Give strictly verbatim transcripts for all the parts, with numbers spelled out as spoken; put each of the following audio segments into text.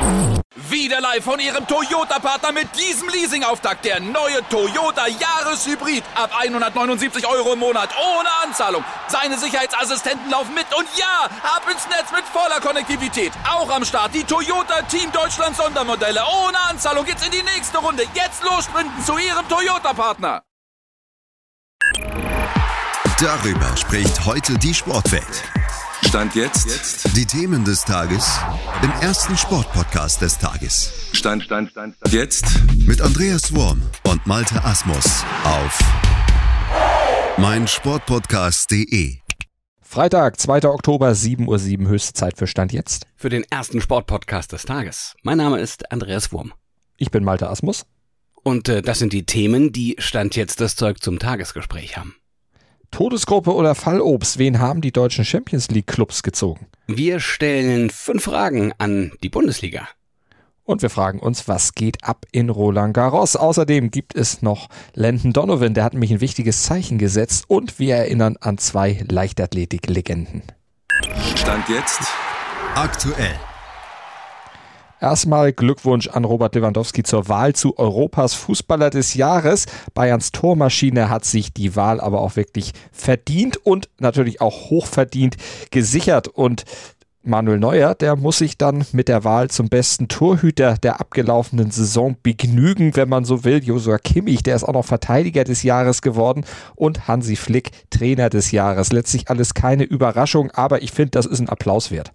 Wieder live von Ihrem Toyota-Partner mit diesem Leasing-Auftakt. Der neue Toyota Jahreshybrid. Ab hundertneunundsiebzig Euro im Monat. Ohne Anzahlung. Seine Sicherheitsassistenten laufen mit. Und ja, ab ins Netz mit voller Konnektivität. Auch am Start die Toyota Team Deutschland Sondermodelle. Ohne Anzahlung geht's in die nächste Runde. Jetzt los sprinten zu Ihrem Toyota-Partner. Darüber spricht heute die Sportwelt. Stand jetzt. jetzt. Die Themen des Tages im ersten Sportpodcast des Tages. Stand, Stand, Stand, Stand. Jetzt. Mit Andreas Worm und Malte Asmus auf meinsportpodcast punkt de. Freitag, zweiter Oktober, sieben Uhr sieben, höchste Zeit für Stand jetzt. Für den ersten Sportpodcast des Tages. Mein Name ist Andreas Worm. Ich bin Malte Asmus. Und äh, das sind die Themen, die Stand jetzt das Zeug zum Tagesgespräch haben. Todesgruppe oder Fallobst, wen haben die deutschen Champions League Clubs gezogen? Wir stellen fünf Fragen an die Bundesliga. Und wir fragen uns, was geht ab in Roland Garros? Außerdem gibt es noch Landon Donovan, der hat nämlich ein wichtiges Zeichen gesetzt. Und wir erinnern an zwei Leichtathletik-Legenden. Stand jetzt. Aktuell. Erstmal Glückwunsch an Robert Lewandowski zur Wahl zu Europas Fußballer des Jahres. Bayerns Tormaschine hat sich die Wahl aber auch wirklich verdient und natürlich auch hochverdient gesichert. Und Manuel Neuer, der muss sich dann mit der Wahl zum besten Torhüter der abgelaufenen Saison begnügen, wenn man so will. Joshua Kimmich, der ist auch noch Verteidiger des Jahres geworden und Hansi Flick Trainer des Jahres. Letztlich alles keine Überraschung, aber ich finde, das ist ein Applaus wert.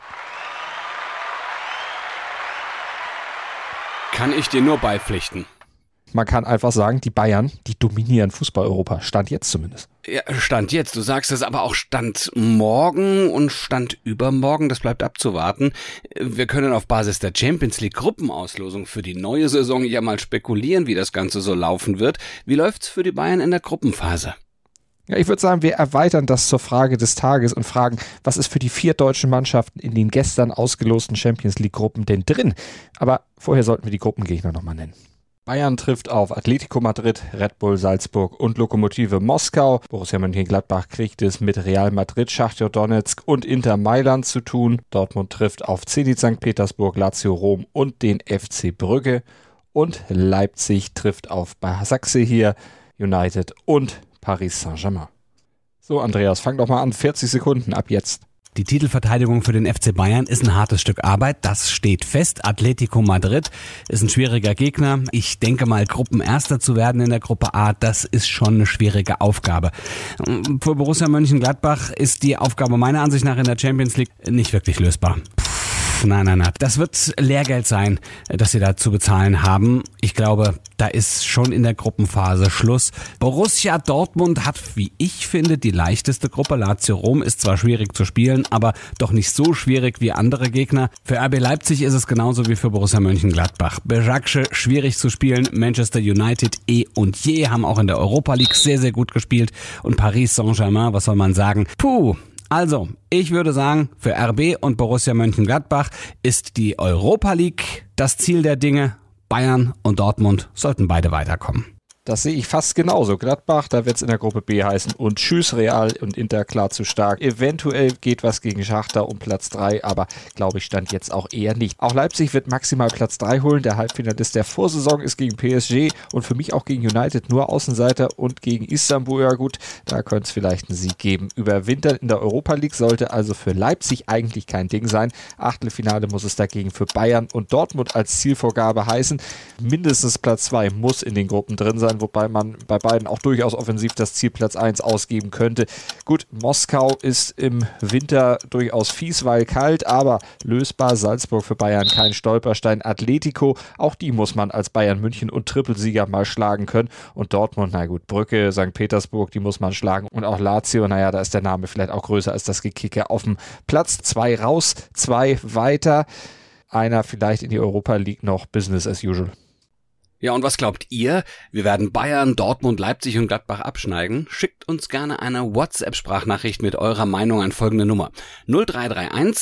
Kann ich dir nur beipflichten. Man kann einfach sagen, die Bayern, die dominieren Fußball-Europa. Stand jetzt zumindest. Ja, Stand jetzt. Du sagst es, aber auch Stand morgen und Stand übermorgen. Das bleibt abzuwarten. Wir können auf Basis der Champions League Gruppenauslosung für die neue Saison ja mal spekulieren, wie das Ganze so laufen wird. Wie läuft's für die Bayern in der Gruppenphase? Ja, ich würde sagen, wir erweitern das zur Frage des Tages und fragen, was ist für die vier deutschen Mannschaften in den gestern ausgelosten Champions League Gruppen denn drin? Aber vorher sollten wir die Gruppengegner nochmal nennen. Bayern trifft auf Atletico Madrid, Red Bull Salzburg und Lokomotive Moskau. Borussia Mönchengladbach kriegt es mit Real Madrid, Schachtar Donezk und Inter Mailand zu tun. Dortmund trifft auf Zenit Sankt Petersburg, Lazio Rom und den F C Brügge. Und Leipzig trifft auf Basaksehir United und Paris Saint-Germain. So, Andreas, fang doch mal an. vierzig Sekunden ab jetzt. Die Titelverteidigung für den F C Bayern ist ein hartes Stück Arbeit, das steht fest. Atletico Madrid ist ein schwieriger Gegner. Ich denke mal, Gruppenerster zu werden in der Gruppe A, das ist schon eine schwierige Aufgabe. Für Borussia Mönchengladbach ist die Aufgabe meiner Ansicht nach in der Champions League nicht wirklich lösbar. Nein, nein, nein. Das wird Lehrgeld sein, das sie da zu bezahlen haben. Ich glaube, da ist schon in der Gruppenphase Schluss. Borussia Dortmund hat, wie ich finde, die leichteste Gruppe. Lazio Rom ist zwar schwierig zu spielen, aber doch nicht so schwierig wie andere Gegner. Für R B Leipzig ist es genauso wie für Borussia Mönchengladbach. Besiktas schwierig zu spielen. Manchester United eh und je haben auch in der Europa League sehr, sehr gut gespielt. Und Paris Saint-Germain, was soll man sagen? Puh. Also, ich würde sagen, für R B und Borussia Mönchengladbach ist die Europa League das Ziel der Dinge. Bayern und Dortmund sollten beide weiterkommen. Das sehe ich fast genauso. Gladbach, da wird es in der Gruppe B heißen und tschüss Real und Inter klar zu stark. Eventuell geht was gegen Schachtar um Platz drei, aber glaube ich stand jetzt auch eher nicht. Auch Leipzig wird maximal Platz drei holen. Der Halbfinalist der Vorsaison ist gegen P S G und für mich auch gegen United nur Außenseiter und gegen Istanbul. Ja gut, da könnte es vielleicht einen Sieg geben. Überwintern in der Europa League sollte also für Leipzig eigentlich kein Ding sein. Achtelfinale muss es dagegen für Bayern und Dortmund als Zielvorgabe heißen. Mindestens Platz zwei muss in den Gruppen drin sein, wobei man bei beiden auch durchaus offensiv das Ziel Platz eins ausgeben könnte. Gut, Moskau ist im Winter durchaus fies, weil kalt, aber lösbar. Salzburg für Bayern kein Stolperstein. Atletico, auch die muss man als Bayern München und Trippelsieger mal schlagen können. Und Dortmund, na gut, Brügge, Sankt Petersburg, die muss man schlagen. Und auch Lazio, naja, da ist der Name vielleicht auch größer als das Gekicke auf dem Platz. Zwei raus, zwei weiter. Einer vielleicht in die Europa League noch Business as usual. Ja, und was glaubt ihr? Wir werden Bayern, Dortmund, Leipzig und Gladbach abschneiden? Schickt uns gerne eine WhatsApp-Sprachnachricht mit eurer Meinung an folgende Nummer null drei drei eins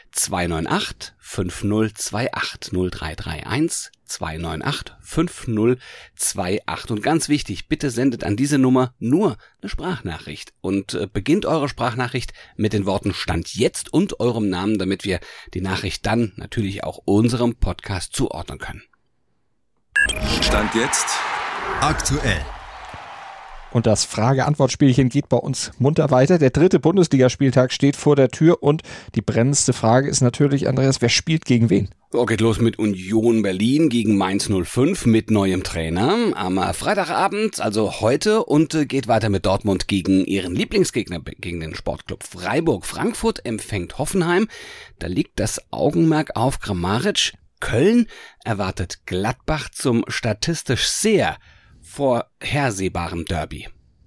zwei neun acht fünf null zwei acht null drei drei eins zwei neun acht fünf null zwei acht. Und ganz wichtig, bitte sendet an diese Nummer nur eine Sprachnachricht und äh, beginnt eure Sprachnachricht mit den Worten Stand jetzt und eurem Namen, damit wir die Nachricht dann natürlich auch unserem Podcast zuordnen können. Stand jetzt aktuell. Und das Frage-Antwort-Spielchen geht bei uns munter weiter. Der dritte Bundesligaspieltag steht vor der Tür und die brennendste Frage ist natürlich, Andreas, wer spielt gegen wen? So, geht los mit Union Berlin gegen Mainz null fünf mit neuem Trainer am Freitagabend, also heute, und geht weiter mit Dortmund gegen ihren Lieblingsgegner, gegen den Sportclub Freiburg. Frankfurt empfängt Hoffenheim, da liegt das Augenmerk auf Kramaric. Köln erwartet Gladbach zum statistisch sehr vorhersehbaren Derby.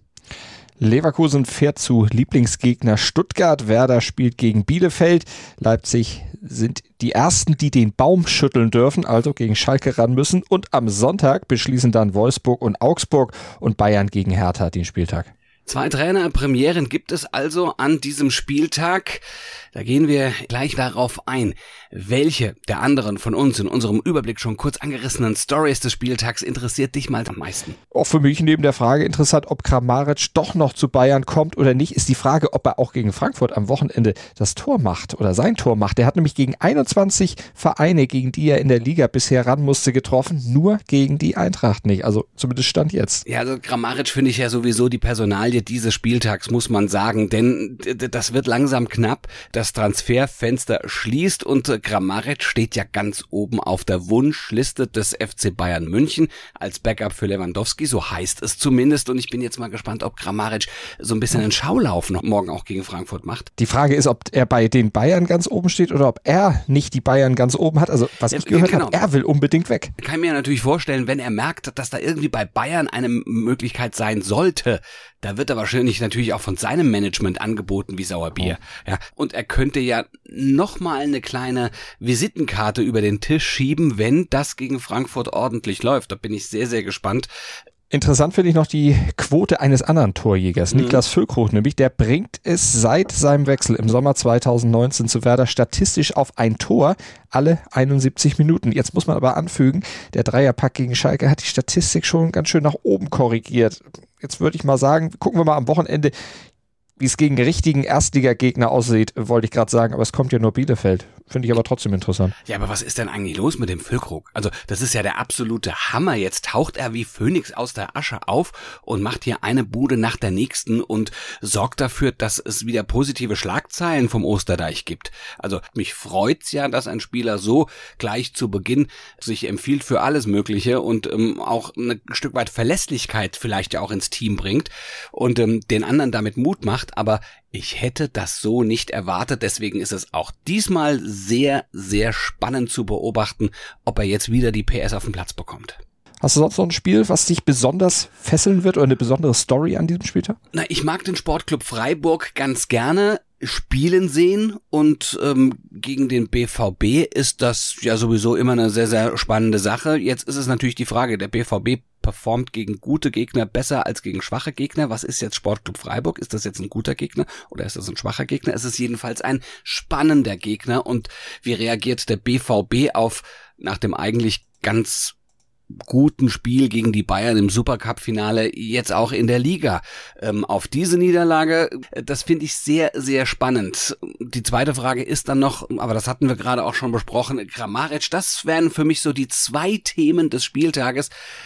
Leverkusen fährt zu Lieblingsgegner Stuttgart, Werder spielt gegen Bielefeld, Leipzig sind die Ersten, die den Baum schütteln dürfen, also gegen Schalke ran müssen, und am Sonntag beschließen dann Wolfsburg und Augsburg und Bayern gegen Hertha den Spieltag. Zwei Trainerpremieren gibt es also an diesem Spieltag. Da gehen wir gleich darauf ein, welche der anderen von uns in unserem Überblick schon kurz angerissenen Stories des Spieltags interessiert dich mal am meisten? Auch für mich neben der Frage interessant, ob Kramaric doch noch zu Bayern kommt oder nicht, ist die Frage, ob er auch gegen Frankfurt am Wochenende das Tor macht oder sein Tor macht. Der hat nämlich gegen einundzwanzig Vereine, gegen die er in der Liga bisher ran musste, getroffen, nur gegen die Eintracht nicht. Also zumindest Stand jetzt. Ja, also Kramaric finde ich ja sowieso die Personalie dieses Spieltags, muss man sagen, denn das wird langsam knapp. Das Transferfenster schließt und Kramaric steht ja ganz oben auf der Wunschliste des F C Bayern München als Backup für Lewandowski, so heißt es zumindest. Und ich bin jetzt mal gespannt, ob Kramaric so ein bisschen einen Schaulauf noch morgen auch gegen Frankfurt macht. Die Frage ist, ob er bei den Bayern ganz oben steht oder ob er nicht die Bayern ganz oben hat. Also was ich gehört genau. habe, er will unbedingt weg. Kann ich mir natürlich vorstellen, wenn er merkt, dass da irgendwie bei Bayern eine Möglichkeit sein sollte, da wird er wahrscheinlich natürlich auch von seinem Management angeboten wie Sauerbier. Ja, und er könnte ja nochmal eine kleine Visitenkarte über den Tisch schieben, wenn das gegen Frankfurt ordentlich läuft. Da bin ich sehr, sehr gespannt. Interessant finde ich noch die Quote eines anderen Torjägers, mhm. Niklas Füllkrug nämlich, der bringt es seit seinem Wechsel im Sommer zweitausendneunzehn zu Werder statistisch auf ein Tor alle einundsiebzig Minuten. Jetzt muss man aber anfügen, der Dreierpack gegen Schalke hat die Statistik schon ganz schön nach oben korrigiert. Jetzt würde ich mal sagen, gucken wir mal am Wochenende, wie es gegen richtigen Erstligagegner aussieht, wollte ich gerade sagen, aber es kommt ja nur Bielefeld. Finde ich aber trotzdem interessant. Ja, aber was ist denn eigentlich los mit dem Füllkrug? Also das ist ja der absolute Hammer. Jetzt taucht er wie Phönix aus der Asche auf und macht hier eine Bude nach der nächsten und sorgt dafür, dass es wieder positive Schlagzeilen vom Osterdeich gibt. Also mich freut's ja, dass ein Spieler so gleich zu Beginn sich empfiehlt für alles Mögliche und ähm, auch ein Stück weit Verlässlichkeit vielleicht ja auch ins Team bringt und ähm, den anderen damit Mut macht. Aber ich hätte das so nicht erwartet, deswegen ist es auch diesmal sehr, sehr spannend zu beobachten, ob er jetzt wieder die P S auf den Platz bekommt. Hast du sonst noch ein Spiel, was dich besonders fesseln wird oder eine besondere Story an diesem Spieltag? Na, ich mag den Sportclub Freiburg ganz gerne spielen sehen und ähm, gegen den B V B ist das ja sowieso immer eine sehr, sehr spannende Sache. Jetzt ist es natürlich die Frage, der B V B performt gegen gute Gegner besser als gegen schwache Gegner. Was ist jetzt Sportclub Freiburg? Ist das jetzt ein guter Gegner oder ist das ein schwacher Gegner? Es ist jedenfalls ein spannender Gegner. Und wie reagiert der B V B auf nach dem eigentlich ganz guten Spiel gegen die Bayern im Supercup-Finale, jetzt auch in der Liga? Ähm, auf diese Niederlage, das finde ich sehr, sehr spannend. Die zweite Frage ist dann noch, aber das hatten wir gerade auch schon besprochen, Kramaric, das wären für mich so die zwei Themen des Spieltages,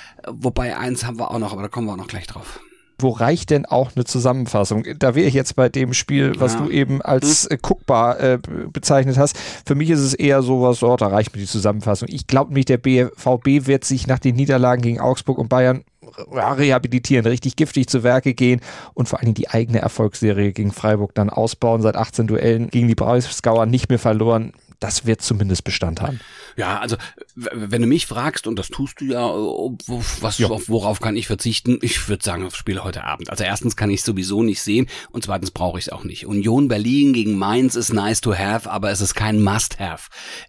wobei eins haben wir auch noch, aber da kommen wir auch noch gleich drauf. Wo reicht denn auch eine Zusammenfassung? Da wäre ich jetzt bei dem Spiel, was ja. du eben als hm. äh, guckbar äh, bezeichnet hast. Für mich ist es eher sowas, oh, da reicht mir die Zusammenfassung. Ich glaube nicht, der B V B wird sich nach den Niederlagen gegen Augsburg und Bayern rehabilitieren, richtig giftig zu Werke gehen und vor allem die eigene Erfolgsserie gegen Freiburg dann ausbauen. Seit achtzehn Duellen gegen die Breisgauer nicht mehr verloren. Das wird zumindest Bestand haben. Ja, also Wenn du mich fragst, und das tust du ja, was, ja. worauf kann ich verzichten? Ich würde sagen, aufs Spiel heute Abend. Also erstens kann ich es sowieso nicht sehen und zweitens brauche ich es auch nicht. Union Berlin gegen Mainz ist nice to have, aber es ist kein Must-have.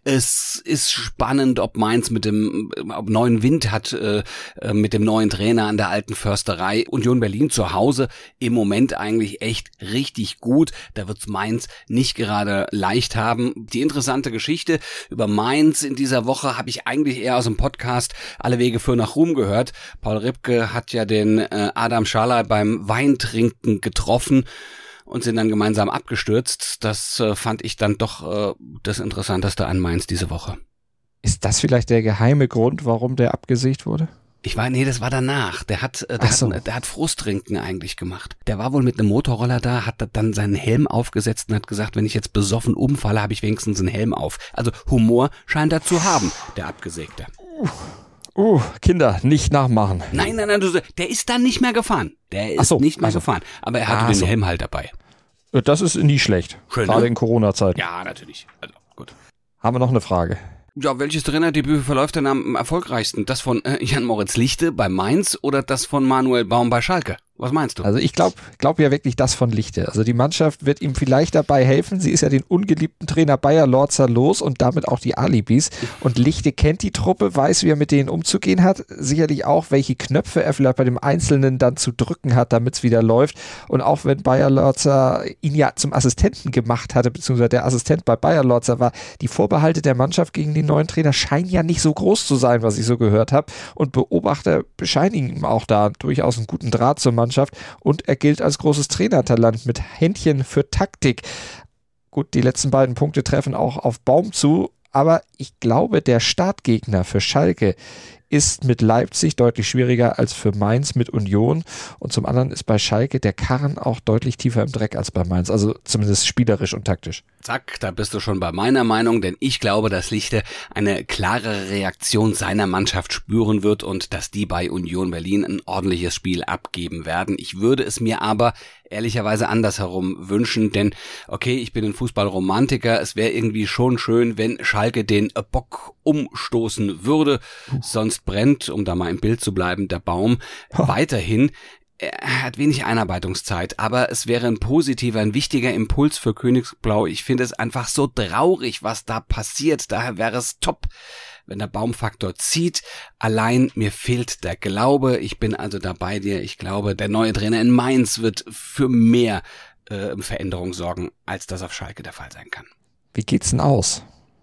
Es ist spannend, ob Mainz mit dem ob neuen Wind hat, äh, mit dem neuen Trainer an der alten Försterei. Union Berlin zu Hause im Moment eigentlich echt richtig gut. Da wird's Mainz nicht gerade leicht haben. Die interessante Geschichte über Mainz in dieser Woche habe ich eigentlich eher aus dem Podcast Alle Wege führen nach Ruhm gehört. Paul Ripke hat ja den äh, Adam Schalay beim Weintrinken getroffen und sind dann gemeinsam abgestürzt. Das äh, fand ich dann doch äh, das Interessanteste an Mainz diese Woche. Ist das vielleicht der geheime Grund, warum der abgesägt wurde? Ich war, nee, das war danach. Der hat, der, so. hat, der hat Frusttrinken eigentlich gemacht. Der war wohl mit einem Motorroller da, hat dann seinen Helm aufgesetzt und hat gesagt, wenn ich jetzt besoffen umfalle, habe ich wenigstens einen Helm auf. Also Humor scheint er zu haben, der Abgesägte. Uh, uh, Kinder, nicht nachmachen. Nein, nein, nein, du, der ist dann nicht mehr gefahren. Der ist so, nicht mehr also. gefahren. Aber er hatte Ah, den so. Helm halt dabei. Das ist nie schlecht. Schön, Gerade ne? in Corona-Zeiten. Ja, natürlich. Also, gut. Haben wir noch eine Frage? Ja, welches Trainerdebüt verläuft denn am erfolgreichsten? Das von äh, Jan-Moritz Lichte bei Mainz oder das von Manuel Baum bei Schalke? Was meinst du? Also ich glaube glaub ja wirklich das von Lichte. Also die Mannschaft wird ihm vielleicht dabei helfen. Sie ist ja den ungeliebten Trainer Bayer Lorzer los und damit auch die Alibis. Und Lichte kennt die Truppe, weiß, wie er mit denen umzugehen hat. Sicherlich auch, welche Knöpfe er vielleicht bei dem Einzelnen dann zu drücken hat, damit es wieder läuft. Und auch wenn Bayer Lorzer ihn ja zum Assistenten gemacht hatte, beziehungsweise der Assistent bei Bayer Lorzer war, die Vorbehalte der Mannschaft gegen den neuen Trainer scheinen ja nicht so groß zu sein, was ich so gehört habe. Und Beobachter bescheinigen ihm auch da durchaus einen guten Draht zur Mannschaft. Und er gilt als großes Trainertalent mit Händchen für Taktik. Gut, die letzten beiden Punkte treffen auch auf Baum zu, aber ich glaube, der Startgegner für Schalke ist mit Leipzig deutlich schwieriger als für Mainz mit Union. Und zum anderen ist bei Schalke der Karren auch deutlich tiefer im Dreck als bei Mainz, also zumindest spielerisch und taktisch. Zack, da bist du schon bei meiner Meinung, denn ich glaube, dass Lichte eine klarere Reaktion seiner Mannschaft spüren wird und dass die bei Union Berlin ein ordentliches Spiel abgeben werden. Ich würde es mir aber ehrlicherweise andersherum wünschen, denn okay, ich bin ein Fußballromantiker, es wäre irgendwie schon schön, wenn Schalke den Bock umstoßen würde, sonst brennt, um da mal im Bild zu bleiben, der Baum weiterhin. Er hat wenig Einarbeitungszeit, aber es wäre ein positiver, ein wichtiger Impuls für Königsblau. Ich finde es einfach so traurig, was da passiert. Daher wäre es top, wenn der Baumfaktor zieht. Allein mir fehlt der Glaube. Ich bin also da bei dir. Ich glaube, der neue Trainer in Mainz wird für mehr äh, Veränderung sorgen, als das auf Schalke der Fall sein kann. Wie geht's denn aus?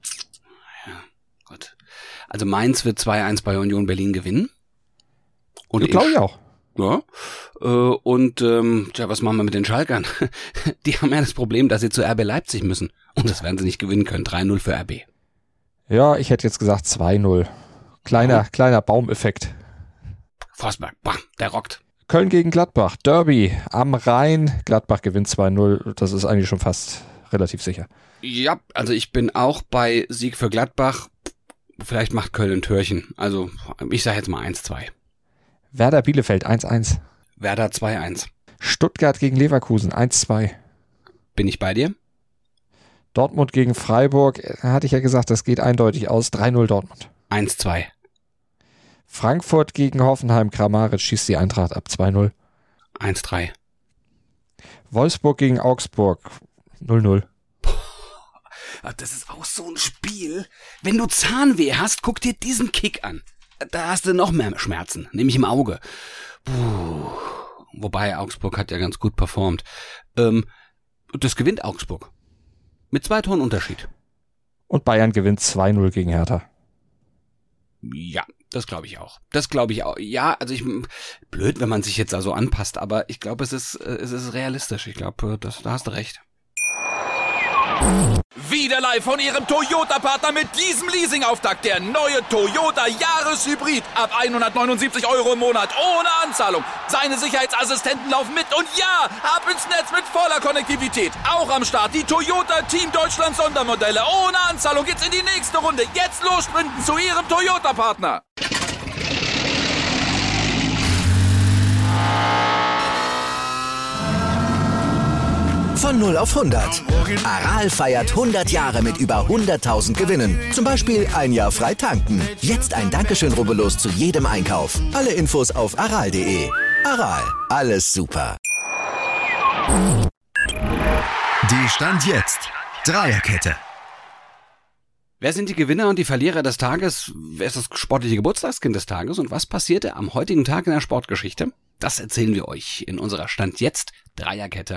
Ja, gut. Also Mainz wird zwei eins bei Union Berlin gewinnen. Und ich glaube ich auch. Ja, äh, und ähm, tja, was machen wir mit den Schalkern? Die haben ja das Problem, dass sie zu R B Leipzig müssen. Und das werden sie nicht gewinnen können. drei null für R B. Ja, ich hätte jetzt gesagt zwei null. Kleiner, oh. kleiner Baumeffekt. Forsberg, bam, der rockt. Köln gegen Gladbach, Derby am Rhein. Gladbach gewinnt zwei null. Das ist eigentlich schon fast relativ sicher. Ja, also ich bin auch bei Sieg für Gladbach. Vielleicht macht Köln ein Türchen. Also ich sage jetzt mal eins zwei. Werder Bielefeld eins eins. Werder zwei eins. Stuttgart gegen Leverkusen eins zwei. Bin ich bei dir? Dortmund gegen Freiburg, hatte ich ja gesagt, das geht eindeutig aus. drei null Dortmund. eins zwei. Frankfurt gegen Hoffenheim, Kramaric schießt die Eintracht ab zwei null. eins drei. Wolfsburg gegen Augsburg null null. Das ist auch so ein Spiel. Wenn du Zahnweh hast, guck dir diesen Kick an. Da hast du noch mehr Schmerzen, nämlich im Auge. Puh. Wobei Augsburg hat ja ganz gut performt. Ähm, das gewinnt Augsburg. Mit zwei Toren Unterschied. Und Bayern gewinnt zwei null gegen Hertha. Ja, das glaube ich auch. Das glaube ich auch. Ja, also ich blöd, wenn man sich jetzt also anpasst, aber ich glaube, es ist es ist realistisch. Ich glaube, das da hast du recht. Wieder live von Ihrem Toyota-Partner mit diesem Leasing-Auftakt. Der neue Toyota Jahreshybrid. Ab hundertneunundsiebzig Euro im Monat. Ohne Anzahlung. Seine Sicherheitsassistenten laufen mit. Und ja, ab ins Netz mit voller Konnektivität. Auch am Start die Toyota Team Deutschland Sondermodelle. Ohne Anzahlung geht's in die nächste Runde. Jetzt los sprinten zu Ihrem Toyota-Partner. Von null auf hundert. Aral feiert hundert Jahre mit über hunderttausend Gewinnen. Zum Beispiel ein Jahr frei tanken. Jetzt ein Dankeschön, rubbellos zu jedem Einkauf. Alle Infos auf aral punkt de. Aral, alles super. Die Stand jetzt Dreierkette. Wer sind die Gewinner und die Verlierer des Tages? Wer ist das sportliche Geburtstagskind des Tages? Und was passierte am heutigen Tag in der Sportgeschichte? Das erzählen wir euch in unserer Stand jetzt Dreierkette.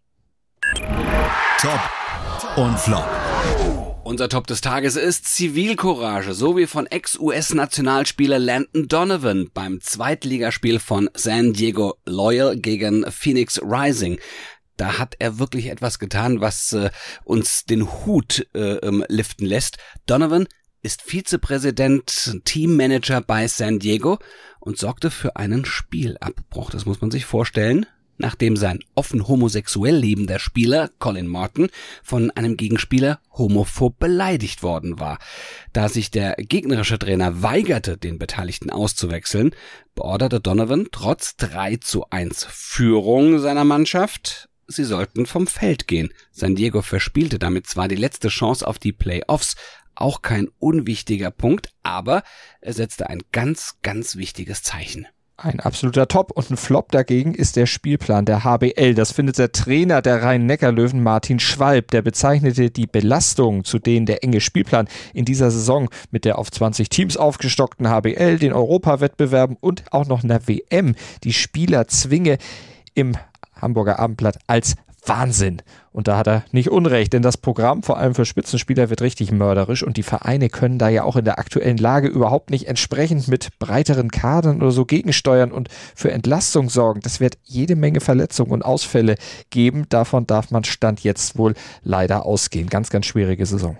Top und Flop. Unser Top des Tages ist Zivilcourage, so wie von Ex-U S-Nationalspieler Landon Donovan beim Zweitligaspiel von San Diego Loyal gegen Phoenix Rising. Da hat er wirklich etwas getan, was äh, uns den Hut äh, ähm, liften lässt. Donovan ist Vizepräsident, Teammanager bei San Diego und sorgte für einen Spielabbruch. Das muss man sich vorstellen, nachdem sein offen homosexuell lebender Spieler Colin Martin von einem Gegenspieler homophob beleidigt worden war. Da sich der gegnerische Trainer weigerte, den Beteiligten auszuwechseln, beorderte Donovan trotz drei zu eins Führung seiner Mannschaft, sie sollten vom Feld gehen. San Diego verspielte damit zwar die letzte Chance auf die Playoffs, auch kein unwichtiger Punkt, aber er setzte ein ganz, ganz wichtiges Zeichen. Ein absoluter Top und ein Flop dagegen ist der Spielplan der H B L. Das findet der Trainer der Rhein-Neckar-Löwen Martin Schwalb. Der bezeichnete die Belastung, zu denen der enge Spielplan in dieser Saison mit der auf zwanzig Teams aufgestockten H B L, den Europawettbewerben und auch noch einer W M die Spieler zwinge, im Hamburger Abendblatt als Wahnsinn. Und da hat er nicht unrecht, denn das Programm, vor allem für Spitzenspieler, wird richtig mörderisch und die Vereine können da ja auch in der aktuellen Lage überhaupt nicht entsprechend mit breiteren Kadern oder so gegensteuern und für Entlastung sorgen. Das wird jede Menge Verletzungen und Ausfälle geben. Davon darf man Stand jetzt wohl leider ausgehen. Ganz, ganz schwierige Saison.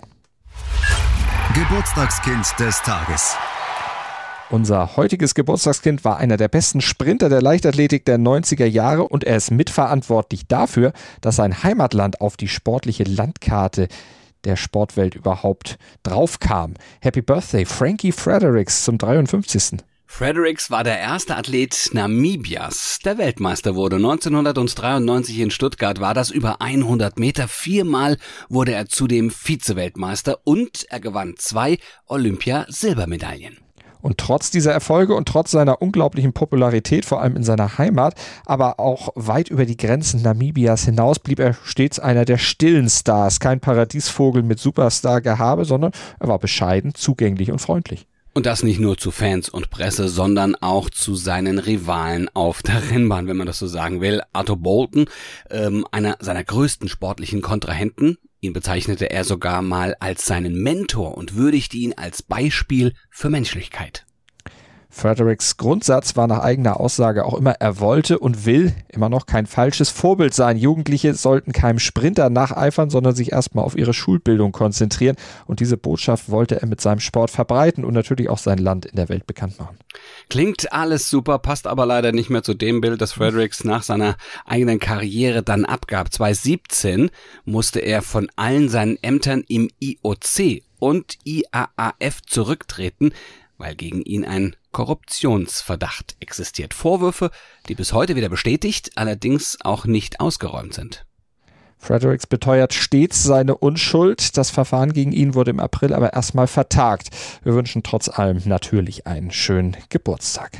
Geburtstagskind des Tages. Unser heutiges Geburtstagskind war einer der besten Sprinter der Leichtathletik der neunziger Jahre und er ist mitverantwortlich dafür, dass sein Heimatland auf die sportliche Landkarte der Sportwelt überhaupt draufkam. Happy Birthday, Frankie Fredericks zum dreiundfünfzigsten Fredericks war der erste Athlet Namibias, der Weltmeister wurde. neunzehnhundertdreiundneunzig in Stuttgart war das über hundert Meter. Viermal wurde er zudem Vize-Weltmeister und er gewann zwei Olympia-Silbermedaillen. Und trotz dieser Erfolge und trotz seiner unglaublichen Popularität, vor allem in seiner Heimat, aber auch weit über die Grenzen Namibias hinaus, blieb er stets einer der stillen Stars. Kein Paradiesvogel mit Superstar-Gehabe, sondern er war bescheiden, zugänglich und freundlich. Und das nicht nur zu Fans und Presse, sondern auch zu seinen Rivalen auf der Rennbahn, wenn man das so sagen will. Arthur Bolton, ähm, einer seiner größten sportlichen Kontrahenten. Ihn bezeichnete er sogar mal als seinen Mentor und würdigte ihn als Beispiel für Menschlichkeit. Fredericks Grundsatz war nach eigener Aussage auch immer, er wollte und will immer noch kein falsches Vorbild sein. Jugendliche sollten keinem Sprinter nacheifern, sondern sich erstmal auf ihre Schulbildung konzentrieren. Und diese Botschaft wollte er mit seinem Sport verbreiten und natürlich auch sein Land in der Welt bekannt machen. Klingt alles super, passt aber leider nicht mehr zu dem Bild, das Fredericks nach seiner eigenen Karriere dann abgab. zweitausendsiebzehn musste er von allen seinen Ämtern im I O C und I A A F zurücktreten, weil gegen ihn ein Korruptionsverdacht existiert. Vorwürfe, die bis heute wieder bestätigt, allerdings auch nicht ausgeräumt sind. Fredericks beteuert stets seine Unschuld. Das Verfahren gegen ihn wurde im April aber erstmal vertagt. Wir wünschen trotz allem natürlich einen schönen Geburtstag.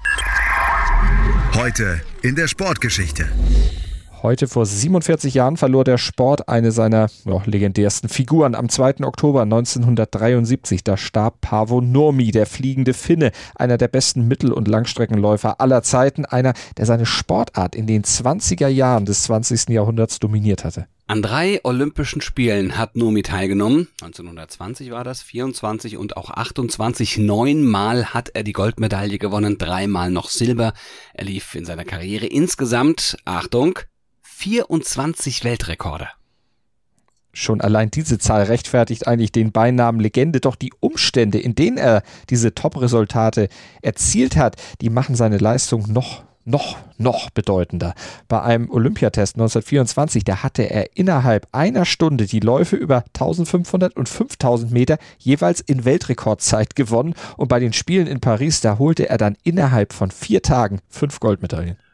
Heute in der Sportgeschichte. Heute vor siebenundvierzig Jahren verlor der Sport eine seiner ja, legendärsten Figuren. Am zweiten Oktober neunzehnhundertdreiundsiebzig, da starb Paavo Nurmi, der fliegende Finne, einer der besten Mittel- und Langstreckenläufer aller Zeiten, einer, der seine Sportart in den zwanziger Jahren des zwanzigsten Jahrhunderts dominiert hatte. An drei Olympischen Spielen hat Nurmi teilgenommen. neunzehnhundertzwanzig war das, vierundzwanzig und auch achtundzwanzig. Neunmal hat er die Goldmedaille gewonnen, dreimal noch Silber. Er lief in seiner Karriere insgesamt, Achtung, vierundzwanzig Weltrekorde. Schon allein diese Zahl rechtfertigt eigentlich den Beinamen Legende, doch die Umstände, in denen er diese Top-Resultate erzielt hat, die machen seine Leistung noch, noch, noch bedeutender. Bei einem Olympiatest neunzehnhundertvierundzwanzig, da hatte er innerhalb einer Stunde die Läufe über eintausendfünfhundert und fünftausend Meter jeweils in Weltrekordzeit gewonnen und bei den Spielen in Paris, da holte er dann innerhalb von vier Tagen fünf Goldmedaillen.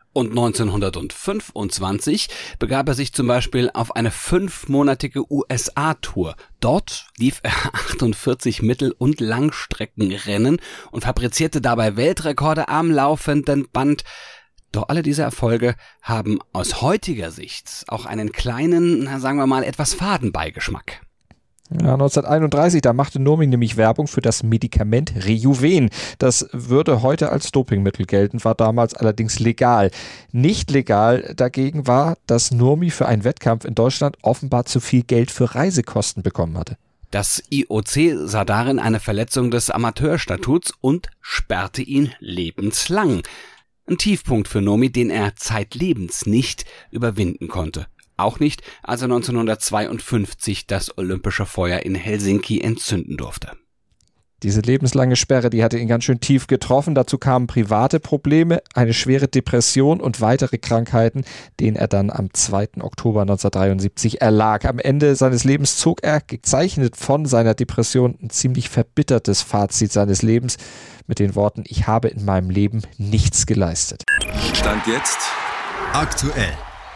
Und neunzehnhundertfünfundzwanzig begab er sich zum Beispiel auf eine fünfmonatige U S A-Tour. Dort lief er achtundvierzig Mittel- und Langstreckenrennen und fabrizierte dabei Weltrekorde am laufenden Band. Doch alle diese Erfolge haben aus heutiger Sicht auch einen kleinen, na, sagen wir mal, etwas faden Beigeschmack. Ja, neunzehnhunderteinunddreißig, da machte Nurmi nämlich Werbung für das Medikament Rejuven. Das würde heute als Dopingmittel gelten, war damals allerdings legal. Nicht legal dagegen war, dass Nurmi für einen Wettkampf in Deutschland offenbar zu viel Geld für Reisekosten bekommen hatte. Das I O C sah darin eine Verletzung des Amateurstatuts und sperrte ihn lebenslang. Ein Tiefpunkt für Nurmi, den er zeitlebens nicht überwinden konnte. Auch nicht, als er neunzehnhundertzweiundfünfzig das olympische Feuer in Helsinki entzünden durfte. Diese lebenslange Sperre, die hatte ihn ganz schön tief getroffen. Dazu kamen private Probleme, eine schwere Depression und weitere Krankheiten, denen er dann am zweiten Oktober neunzehnhundertdreiundsiebzig erlag. Am Ende seines Lebens zog er, gezeichnet von seiner Depression, ein ziemlich verbittertes Fazit seines Lebens mit den Worten: Ich habe in meinem Leben nichts geleistet. Stand jetzt Aktuell.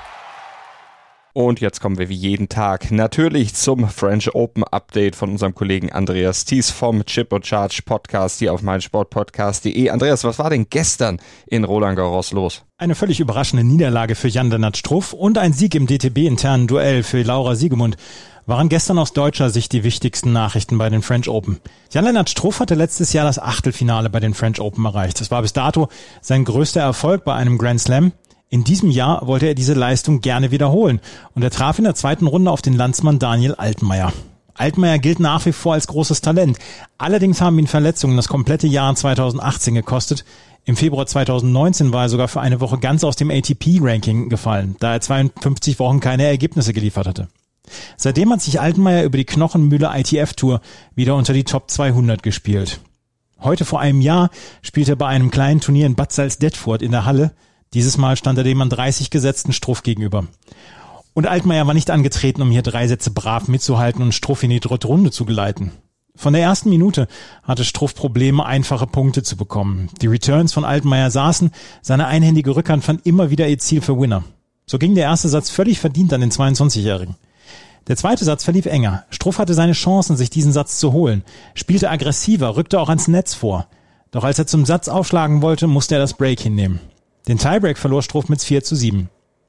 Und jetzt kommen wir wie jeden Tag natürlich zum French Open Update von unserem Kollegen Andreas Thies vom Chip und Charge Podcast hier auf meinsportpodcast punkt de. Andreas, was war denn gestern in Roland Garros los? Eine völlig überraschende Niederlage für Jan-Lennart Struff und ein Sieg im D T B-internen Duell für Laura Siegemund waren gestern aus deutscher Sicht die wichtigsten Nachrichten bei den French Open. Jan-Lennart Struff hatte letztes Jahr das Achtelfinale bei den French Open erreicht. Das war bis dato sein größter Erfolg bei einem Grand Slam. In diesem Jahr wollte er diese Leistung gerne wiederholen und er traf in der zweiten Runde auf den Landsmann Daniel Altmaier. Altmaier gilt nach wie vor als großes Talent. Allerdings haben ihn Verletzungen das komplette Jahr zweitausendachtzehn gekostet. Im Februar zweitausendneunzehn war er sogar für eine Woche ganz aus dem A T P-Ranking gefallen, da er zweiundfünfzig Wochen keine Ergebnisse geliefert hatte. Seitdem hat sich Altmaier über die Knochenmühle I T F-Tour wieder unter die Top zweihundert gespielt. Heute vor einem Jahr spielte er bei einem kleinen Turnier in Bad Salzdetfurt in der Halle. Dieses Mal stand er dem an dreißig gesetzten Struff gegenüber. Und Altmaier war nicht angetreten, um hier drei Sätze brav mitzuhalten und Struff in die dritte Runde zu geleiten. Von der ersten Minute hatte Struff Probleme, einfache Punkte zu bekommen. Die Returns von Altmaier saßen, seine einhändige Rückhand fand immer wieder ihr Ziel für Winner. So ging der erste Satz völlig verdient an den zweiundzwanzigjährigen. Der zweite Satz verlief enger. Struff hatte seine Chancen, sich diesen Satz zu holen, spielte aggressiver, rückte auch ans Netz vor. Doch als er zum Satz aufschlagen wollte, musste er das Break hinnehmen. Den Tiebreak verlor Struff mit vier zu sieben.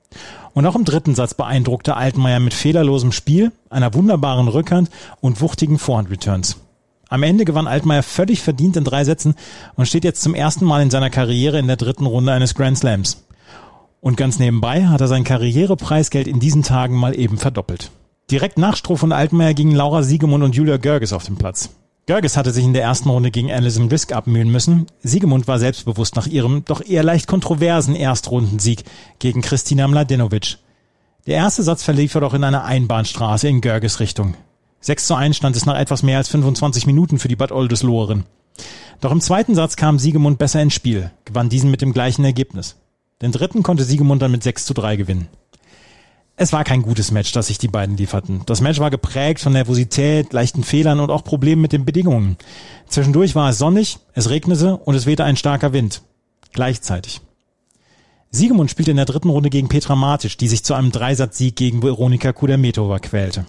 Und auch im dritten Satz beeindruckte Altmaier mit fehlerlosem Spiel, einer wunderbaren Rückhand und wuchtigen Vorhand-Returns. Am Ende gewann Altmaier völlig verdient in drei Sätzen und steht jetzt zum ersten Mal in seiner Karriere in der dritten Runde eines Grand Slams. Und ganz nebenbei hat er sein Karrierepreisgeld in diesen Tagen mal eben verdoppelt. Direkt nach Struff und Altmaier gingen Laura Siegemund und Julia Görges auf den Platz. Görges hatte sich in der ersten Runde gegen Alison Risk abmühen müssen. Siegemund war selbstbewusst nach ihrem doch eher leicht kontroversen Erstrundensieg gegen Kristina Mladenovic. Der erste Satz verlief jedoch in einer Einbahnstraße in Görges Richtung. sechs zu eins stand es nach etwas mehr als fünfundzwanzig Minuten für die Bad Oldesloerin. Doch im zweiten Satz kam Siegemund besser ins Spiel, gewann diesen mit dem gleichen Ergebnis. Den dritten konnte Siegemund dann mit sechs zu drei gewinnen. Es war kein gutes Match, das sich die beiden lieferten. Das Match war geprägt von Nervosität, leichten Fehlern und auch Problemen mit den Bedingungen. Zwischendurch war es sonnig, es regnete und es wehte ein starker Wind. Gleichzeitig. Siegemund spielte in der dritten Runde gegen Petra Martic, die sich zu einem Dreisatz-Sieg gegen Veronika Kudermetova quälte.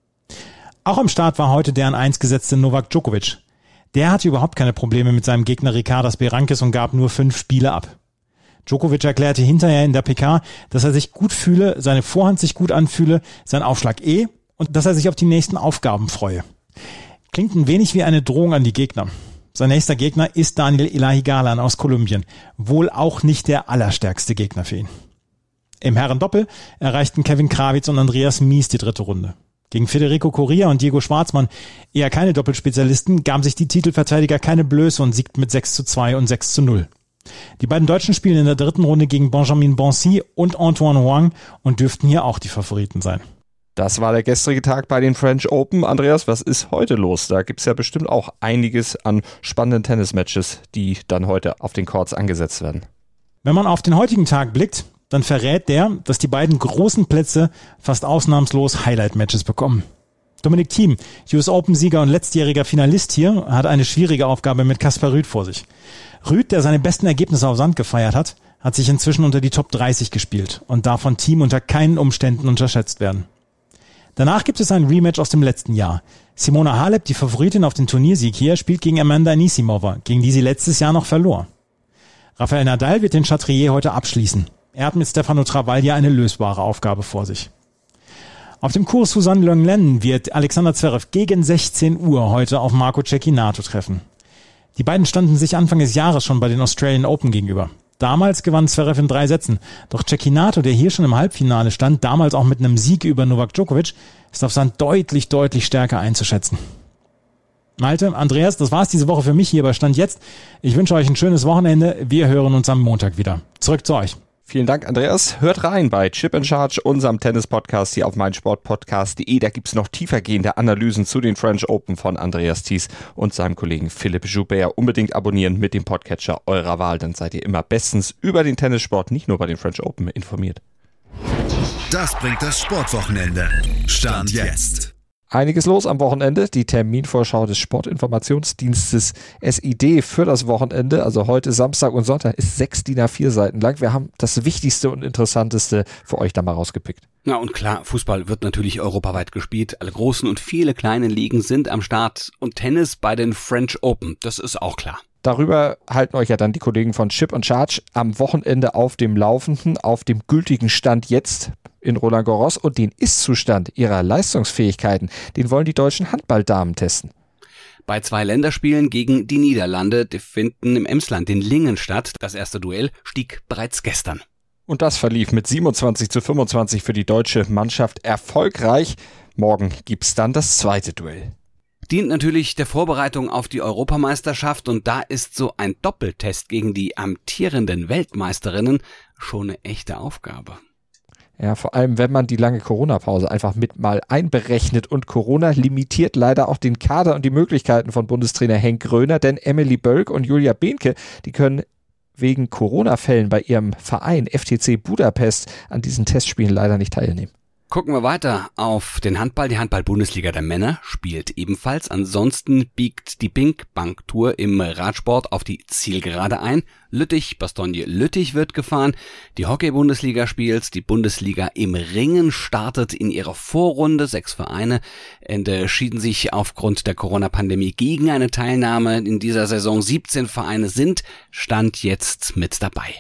Auch am Start war heute der an eins gesetzte Novak Djokovic. Der hatte überhaupt keine Probleme mit seinem Gegner Ricardas Berankis und gab nur fünf Spiele ab. Djokovic erklärte hinterher in der P K, dass er sich gut fühle, seine Vorhand sich gut anfühle, sein Aufschlag eh und dass er sich auf die nächsten Aufgaben freue. Klingt ein wenig wie eine Drohung an die Gegner. Sein nächster Gegner ist Daniel Ilahi-Galan aus Kolumbien. Wohl auch nicht der allerstärkste Gegner für ihn. Im Herrendoppel erreichten Kevin Krawitz und Andreas Mies die dritte Runde. Gegen Federico Coria und Diego Schwartzmann, eher keine Doppelspezialisten, gaben sich die Titelverteidiger keine Blöße und siegten mit sechs zu zwei und sechs zu null. Die beiden Deutschen spielen in der dritten Runde gegen Benjamin Bonsi und Antoine Hoang und dürften hier auch die Favoriten sein. Das war der gestrige Tag bei den French Open. Andreas, was ist heute los? Da gibt es ja bestimmt auch einiges an spannenden Tennismatches, die dann heute auf den Courts angesetzt werden. Wenn man auf den heutigen Tag blickt, dann verrät der, dass die beiden großen Plätze fast ausnahmslos Highlight-Matches bekommen. Dominic Thiem, U S Open-Sieger und letztjähriger Finalist hier, hat eine schwierige Aufgabe mit Kaspar Ruud vor sich. Ruud, der seine besten Ergebnisse auf Sand gefeiert hat, hat sich inzwischen unter die Top dreißig gespielt und darf von Team unter keinen Umständen unterschätzt werden. Danach gibt es ein Rematch aus dem letzten Jahr. Simona Halep, die Favoritin auf den Turniersieg hier, spielt gegen Amanda Anisimova, gegen die sie letztes Jahr noch verlor. Rafael Nadal wird den Chatrier heute abschließen. Er hat mit Stefano Travaglia eine lösbare Aufgabe vor sich. Auf dem Kurs Suzanne-Lenglen wird Alexander Zverev gegen sechzehn Uhr heute auf Marco Cecchinato treffen. Die beiden standen sich Anfang des Jahres schon bei den Australian Open gegenüber. Damals gewann Zverev in drei Sätzen. Doch Cecchinato, der hier schon im Halbfinale stand, damals auch mit einem Sieg über Novak Djokovic, ist auf Sand deutlich, deutlich stärker einzuschätzen. Malte, Andreas, das war's diese Woche für mich hier bei Stand Jetzt. Ich wünsche euch ein schönes Wochenende. Wir hören uns am Montag wieder. Zurück zu euch. Vielen Dank, Andreas. Hört rein bei Chip and Charge, unserem Tennis-Podcast hier auf meinsportpodcast punkt de. Da gibt's noch tiefergehende Analysen zu den French Open von Andreas Thies und seinem Kollegen Philipp Joubert. Unbedingt abonnieren mit dem Podcatcher eurer Wahl, dann seid ihr immer bestens über den Tennissport, nicht nur bei den French Open, informiert. Das bringt das Sportwochenende. Stand jetzt. Einiges los am Wochenende. Die Terminvorschau des Sportinformationsdienstes S I D für das Wochenende, also heute Samstag und Sonntag, ist sechs D I N A vier Seiten lang. Wir haben das Wichtigste und Interessanteste für euch da mal rausgepickt. Na und klar, Fußball wird natürlich europaweit gespielt. Alle großen und viele kleine Ligen sind am Start. Und Tennis bei den French Open, das ist auch klar. Darüber halten euch ja dann die Kollegen von Chip and Charge am Wochenende auf dem Laufenden, auf dem gültigen Stand jetzt in Roland Garros, und den Ist-Zustand ihrer Leistungsfähigkeiten, den wollen die deutschen Handballdamen testen. Bei zwei Länderspielen gegen die Niederlande, die finden im Emsland in Lingen statt. Das erste Duell stieg bereits gestern. Und das verlief mit siebenundzwanzig zu fünfundzwanzig für die deutsche Mannschaft erfolgreich. Morgen gibt's dann das zweite Duell. Dient natürlich der Vorbereitung auf die Europameisterschaft, und da ist so ein Doppeltest gegen die amtierenden Weltmeisterinnen schon eine echte Aufgabe. Ja, vor allem, wenn man die lange Corona-Pause einfach mit mal einberechnet, und Corona limitiert leider auch den Kader und die Möglichkeiten von Bundestrainer Henk Gröner, denn Emily Bölk und Julia Behnke, die können wegen Corona-Fällen bei ihrem Verein F T C Budapest an diesen Testspielen leider nicht teilnehmen. Gucken wir weiter auf den Handball. Die Handball-Bundesliga der Männer spielt ebenfalls. Ansonsten biegt die Pink-Bank-Tour im Radsport auf die Zielgerade ein. Lüttich, Bastogne Lüttich wird gefahren. Die Hockey-Bundesliga spielt. Die Bundesliga im Ringen startet in ihrer Vorrunde. Sechs Vereine entschieden sich aufgrund der Corona-Pandemie gegen eine Teilnahme in dieser Saison. siebzehn Vereine sind Stand jetzt mit dabei.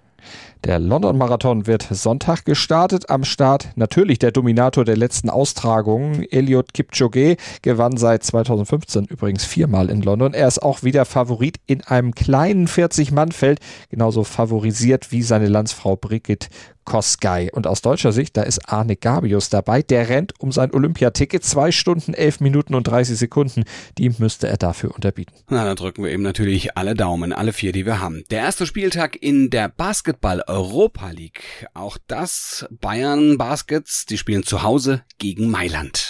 Der London-Marathon wird Sonntag gestartet. Am Start natürlich der Dominator der letzten Austragungen. Eliud Kipchoge gewann seit zweitausendfünfzehn übrigens viermal in London. Er ist auch wieder Favorit in einem kleinen vierzig-Mann-Feld, genauso favorisiert wie seine Landsfrau Brigitte Kosgei. Und aus deutscher Sicht, da ist Arne Gabius dabei. Der rennt um sein Olympiaticket. Zwei Stunden, elf Minuten und dreißig Sekunden. Die müsste er dafür unterbieten. Na, da drücken wir eben natürlich alle Daumen, alle vier, die wir haben. Der erste Spieltag in der Basketball-Europa League. Auch das Bayern Baskets, die spielen zu Hause gegen Mailand.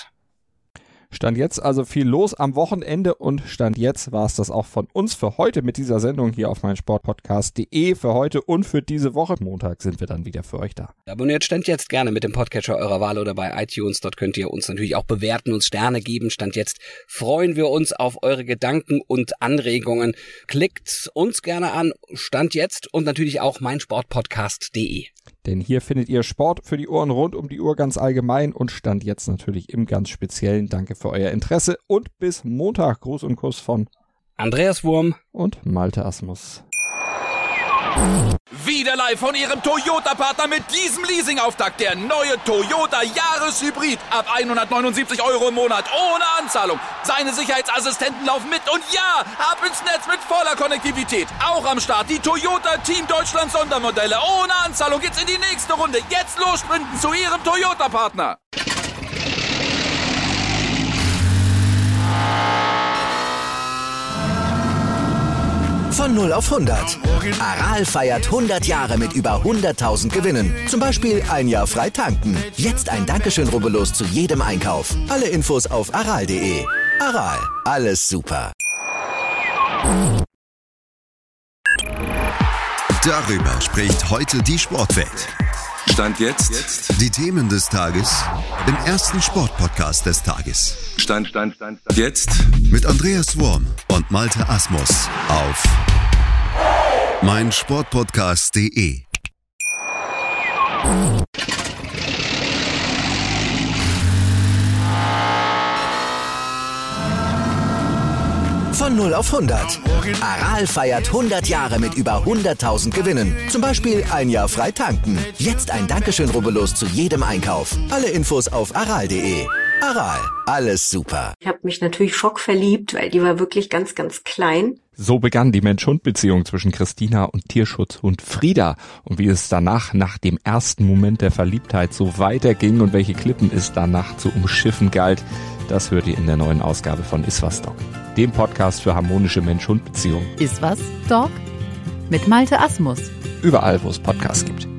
Stand jetzt also viel los am Wochenende, und Stand jetzt war es das auch von uns für heute mit dieser Sendung hier auf meinsportpodcast punkt de für heute und für diese Woche. Montag sind wir dann wieder für euch da. Abonniert Stand jetzt gerne mit dem Podcatcher eurer Wahl oder bei iTunes. Dort könnt ihr uns natürlich auch bewerten, uns Sterne geben. Stand jetzt freuen wir uns auf eure Gedanken und Anregungen. Klickt uns gerne an, Stand jetzt, und natürlich auch meinsportpodcast punkt de. Denn hier findet ihr Sport für die Ohren rund um die Uhr ganz allgemein, und Stand jetzt natürlich im ganz Speziellen. Danke für euer Interesse und bis Montag. Gruß und Kuss von Andreas Wurm und Malte Asmus. Wieder live von Ihrem Toyota-Partner mit diesem Leasing-Auftakt. Der neue Toyota Jahreshybrid. Ab hundertneunundsiebzig Euro im Monat. Ohne Anzahlung. Seine Sicherheitsassistenten laufen mit. Und ja, ab ins Netz mit voller Konnektivität. Auch am Start die Toyota Team Deutschland Sondermodelle. Ohne Anzahlung geht's in die nächste Runde. Jetzt los sprinten zu Ihrem Toyota-Partner. Von null auf hundert. Aral feiert hundert Jahre mit über hunderttausend Gewinnen. Zum Beispiel ein Jahr frei tanken. Jetzt ein Dankeschön, rubbellos zu jedem Einkauf. Alle Infos auf aral punkt de. Aral, alles super. Darüber spricht heute die Sportwelt. Stand jetzt. Die Themen des Tages im ersten Sportpodcast des Tages. Stand, Stand, Stand, Stand. Jetzt. Mit Andreas Wurm und Malte Asmus auf mein Sportpodcast punkt de. Von null auf hundert. Aral feiert hundert Jahre mit über hunderttausend Gewinnen. Zum Beispiel ein Jahr frei tanken. Jetzt ein Dankeschön, rubbellos zu jedem Einkauf. Alle Infos auf aral punkt de. Aral, alles super. Ich habe mich natürlich schockverliebt, weil die war wirklich ganz, ganz klein. So begann die Mensch-Hund-Beziehung zwischen Christina und Tierschutzhund Frieda. Und wie es danach, nach dem ersten Moment der Verliebtheit, so weiterging und welche Klippen es danach zu umschiffen galt, das hört ihr in der neuen Ausgabe von Iswas Dog, dem Podcast für harmonische Mensch-Hund-Beziehungen. Iswas Dog mit Malte Asmus. Überall, wo es Podcasts gibt.